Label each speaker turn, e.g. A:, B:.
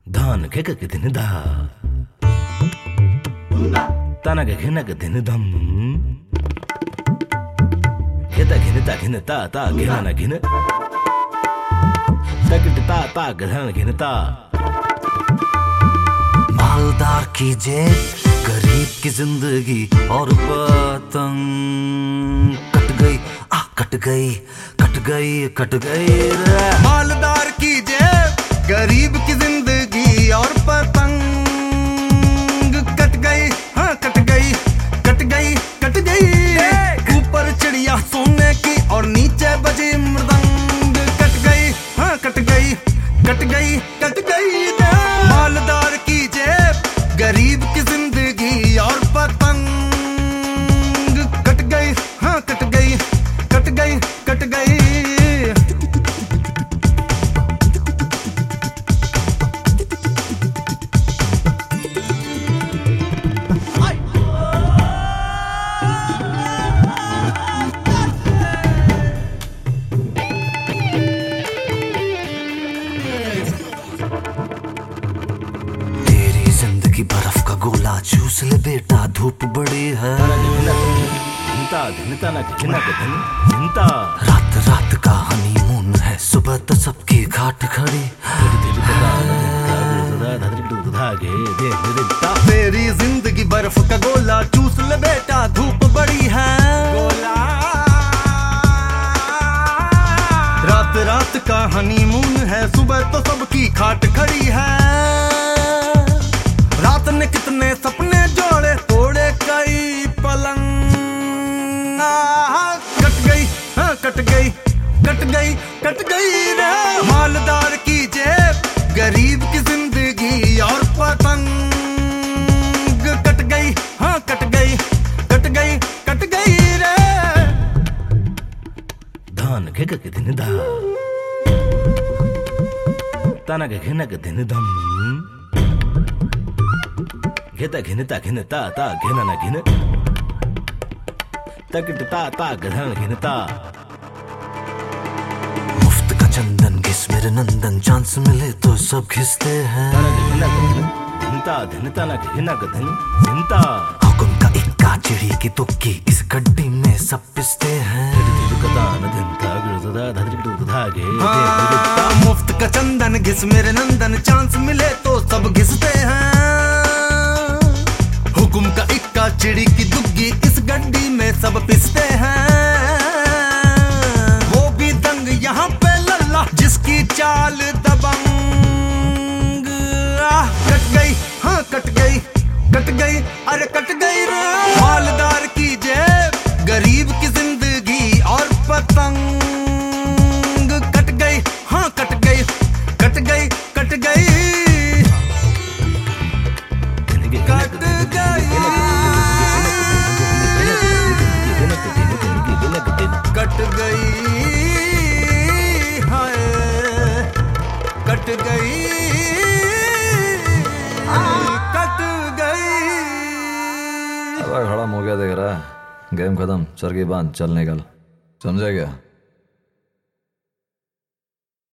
A: धान के दिन धा ताना के घिन दिन धम खेता घिन ता ता घिना न घिन तकट ता घिन घिनता
B: मालदार की जेब गरीब की जिंदगी और पतंग कट गई रे।
C: मालदार की जेब गरीब की जिंदगी और पतंग कट गई, हाँ कट गई। ऊपर चिड़िया सोने की और नीचे बजी मृदंग कट गई, हाँ कट गई। मालदार की जेब गरीब की जिंदगी और पतंग कट गई, हाँ कट गई।
B: जिंदगी बर्फ का गोला चूस ले बेटा, धूप बड़ी है। रात का हनीमून है, सुबह तो सबकी घाट खड़ी।
C: तेरी जिंदगी बर्फ का गोला चूस ले बेटा, धूप बड़ी है। रात का हनीमून है, सुबह तो सबकी खाट खड़ी है। रात ने कितने सपने जोड़े, तोड़े कई पलंग। कट गई, हाँ कट गई रे। मालदार की जेब गरीब की जिंदगी और पतंग कट गई, हाँ कट गई रे।
A: धान के दिन धा ताना के दिन धम घेता घिनता ता घिना न घिन तकट ता घिन घिनता।
B: मुफ्त का चंदन घिस मेरे नंदन, चांस मिले तो सब घिसते हैं। हुक्म का इक्का चिड़ी की तुक्की, इस गड्डी में सब पिसते हैं।
C: मुफ्त का चंदन घिस मेरे नंदन, चांस मिले तो सब घिसते हैं। हुक्म का इक्का चिड़ी की दुग्गी, इस गड्डी में सब पिसते हैं। वो भी दंग यहाँ पे लल्ला, जिसकी चाल दबंग। कट गई, हाँ कट गई अरे कट गई रे। मालदार की जेब गरीब की जिंदगी और पतंग कट गई, हाँ कट गई।
D: खड़ा हो गया, देख रहा है गेम खत्म, सर की बांध, चल निकल, समझा क्या?